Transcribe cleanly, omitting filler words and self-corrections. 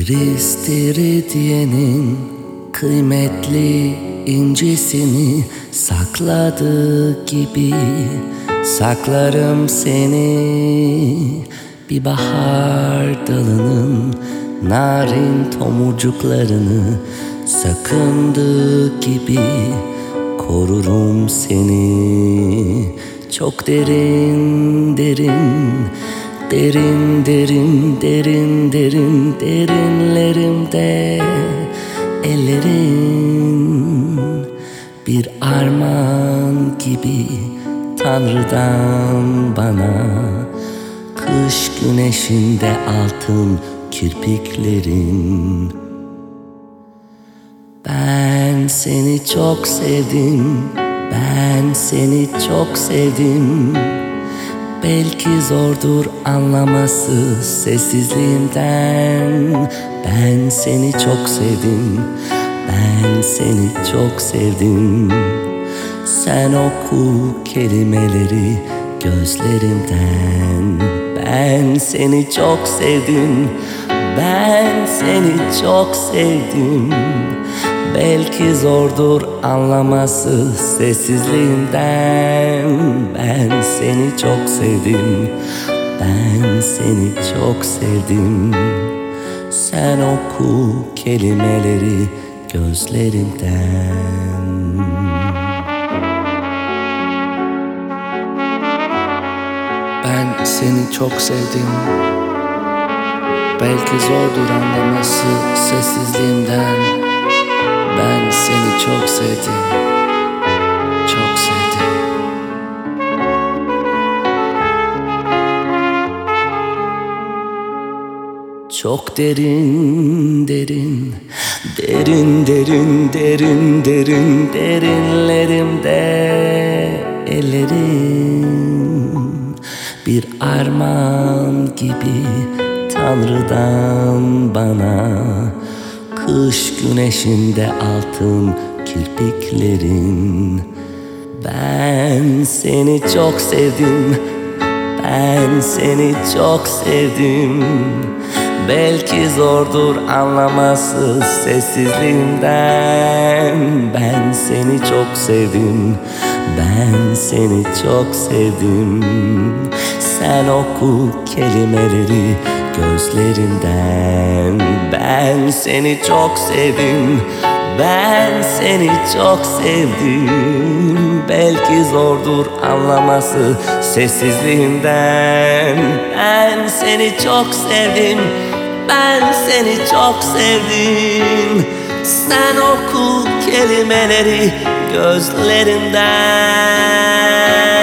İstiridyenin kıymetli incisini sakladığı gibi saklarım seni. Bir bahar dalının narin tomurcuklarını sakındığı gibi korurum seni. Çok derin derin, derin derin derin derin derinlerimde ellerin bir armağan gibi Tanrı'dan bana. Kış güneşinde altın kirpiklerin. Ben seni çok sevdim, ben seni çok sevdim. Belki zordur anlaması sessizliğimden. Ben seni çok sevdim, ben seni çok sevdim. Sen oku kelimeleri gözlerimden. Ben seni çok sevdim, ben seni çok sevdim. Belki zordur anlaması sessizliğimden. Ben seni çok sevdim, ben seni çok sevdim. Sen oku kelimeleri gözlerimden. Ben seni çok sevdim. Belki zordur anlaması sessizliğimden. Ben seni çok sevdim, çok sevdim. Çok derin derin, derin derin derin derin derinlerimde ellerin bir armağan gibi Tanrı'dan bana. Kış güneşinde altın kirpiklerin. Ben seni çok sevdim, ben seni çok sevdim. Belki zordur anlaması sessizliğimden. Ben seni çok sevdim, ben seni çok sevdim. Sen oku kelimeleri gözlerinden. Ben seni çok sevdim, ben seni çok sevdim. Belki zordur anlaması sessizliğimden. Ben seni çok sevdim, ben seni çok sevdim. Sen oku kelimeleri gözlerinden.